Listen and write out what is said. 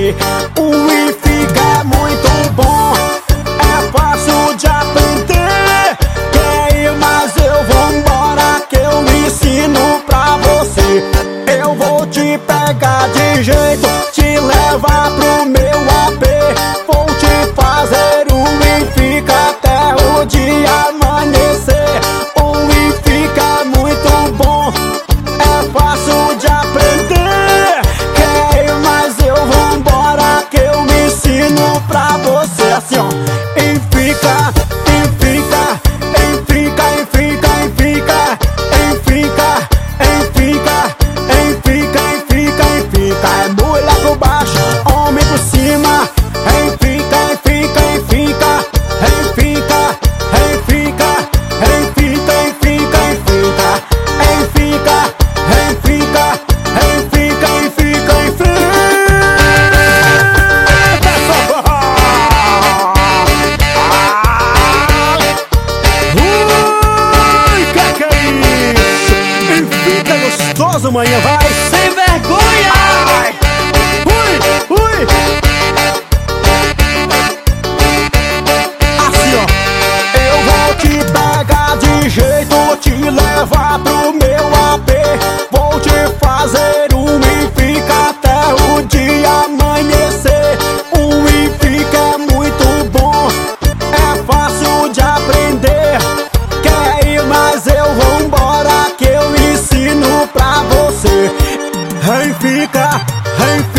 você. O e fica é muito bom, é fácil de aprender. Quer ir, mas eu vou embora que eu ensino pra você. Eu vou te pegar de jeito, te levar pro meu AP. Vou te fazer e fica até o dia amanhecer. O e fica é muito bom, é fácil de aprender. Quer ir, mas eu vou embora que eu me ensino pra você. Assim ó, e fica, e fica, e fica, e fica, e fica, e fica, e fica, e fica, e fica, e fica. É mulher por baixo, homem por cima. E fica, e fica, e fica, e fica, e fica, e fica, e fica, e fica, e fica, e fica, e fica, e fica, e fica. Ui, que é isso? E fica gostoso, manhã, vai. Sem vergonha! Ai. Ui, ui. Assim ó, eu vou te pegar de jeito, te levar pro meu AP. Vou te fazer e fica até o dia amanhecer. O e fica é muito bom, é fácil de aprender. Quer ir, mas eu vou embora que eu ensino pra você. E fica,